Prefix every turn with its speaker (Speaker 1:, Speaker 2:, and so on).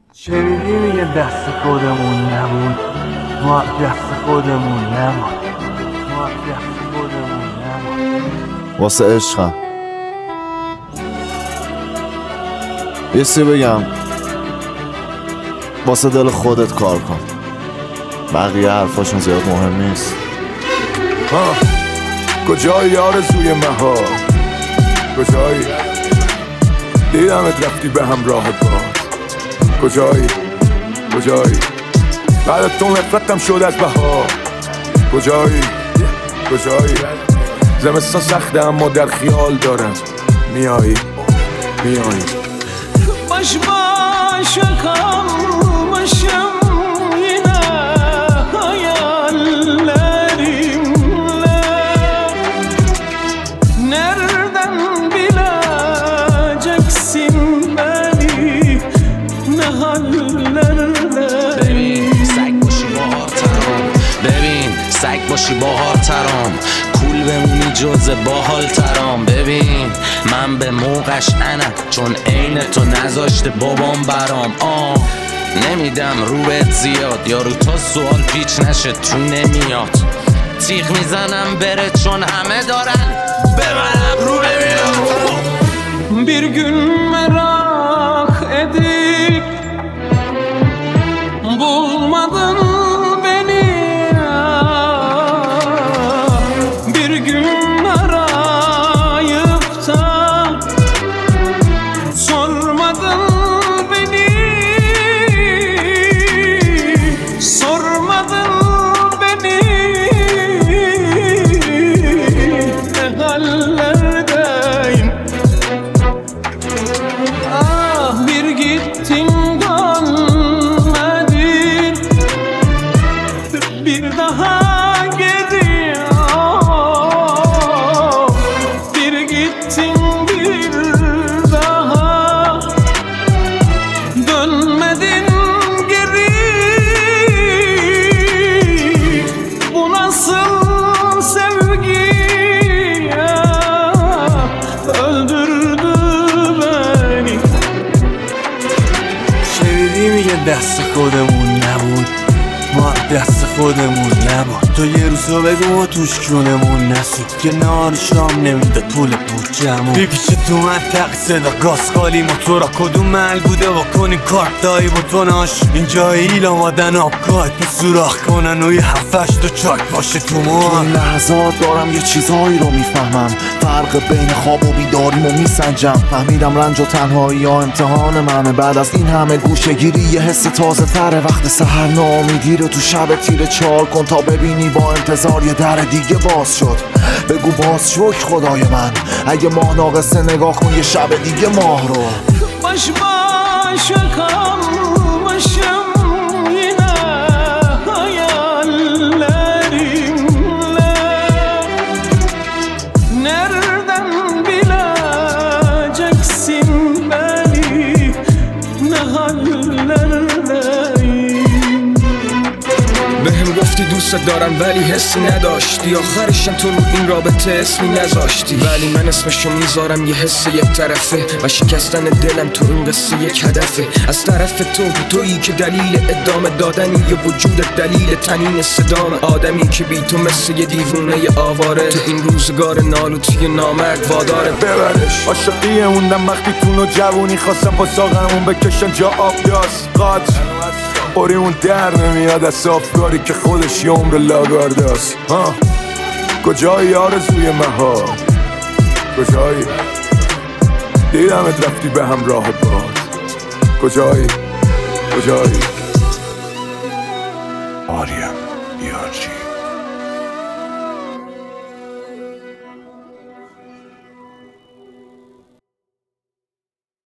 Speaker 1: شنیدی میگه دست خودمون نبود، ما دست خودمون نبود، ما دست خودمون نبود.
Speaker 2: واسه عشقم یه سی بگم، واسه دل خودت کار کن، بقیه حرفاشون زیاد مهم نیست.
Speaker 3: کجایی آرزوی مهار؟ کجایی؟ دیدمت رفتی به همراه باد. کجایی؟ بعد تو نفرتم شد از بهار. کجایی؟ زمستان سخته اما در خیال دارم میایی.
Speaker 4: باش kalmışım yine hayallerimle. Nereden bileceksin beni ne hallerde.
Speaker 5: ببین سگ باشی باهار ترام، کول بمونی جز باحال ترام. ببین من به موقعش انم، چون عین تو نذاشته بابام برام. نمیدم رو بهت زیاد، یا رو تا سوال پیچ نشه تو نمیاد. تیغ میزنم بره چون همه دارن ببرم رو نمیاد.
Speaker 4: Bir gün merak edip bulmadın beni, bir gün arayıp da sormadın beni, ne hallerdeyim. Bir gittin dönmedin, bir daha geliyor. Bir gittin bir daha dönmedin geri. Bu nasıl sevgi ya, öldürdü beni.
Speaker 1: شنیدی میگه دست خودمون نبود، ما دست خودمون نبود. تو یه روزو بگو توش کونمون نسود، که نهار شام نمیده پول بودجمون. بیپیچه تو منطقه صدا گاز خالی، موتورا کدوم محل بوده با کنی کارت دایی بطناش. اینجا ایل آمادن آبگاهت می سوراخ کنن و یه هفتش تو چاک باشه تو موان.
Speaker 2: این لحظات دارم یه چیزهایی رو میفهمم، فرق بین خواب و بیداریمو میسنجم. فهمیدم رنج و تنهایی ها امتحان منه، بعد از این همه گوشه‌گیری یه حس تازه تره. وقت سحر ناامیدی رو تو شب تیره چال کن تا ببینی با انتظار یه در دیگه باز شد. بگو باز شکر خدای من، اگه ماه ناقصه نگاه کن یه شب دیگه ماه رو.
Speaker 4: Baş kalmışım yine hayallerimle. Nereden bileceksin beni ne hallerdeyim.
Speaker 6: بهم گفتی دوست دارم ولی حسی نداشتی، آخرشم تو رو این رابطه اسمی نذاشتی. ولی من اسمشو میذارم یه حس یک طرفه، و شکستن دلم تو این قصه یک هدفه. از طرف تویی که دلیل ادامه دادنی، یه وجود دلیل تنین صدام. آدمی که بی تو مثل یه دیوونه آواره، تو این روزگار نالوتی نامرد واداره
Speaker 3: ببرش. عاشقی موندم وقتی تو جوونی خواستم با ساقمون بکشن جا آب داست قاط. اوری اون در نمیاد از افکاری که خودش یه عمر لاگارداست. کجایی آرزوی مهار؟ کجایی؟ دیدمت رفتی به همراه باد. کجایی؟ آریا یارچی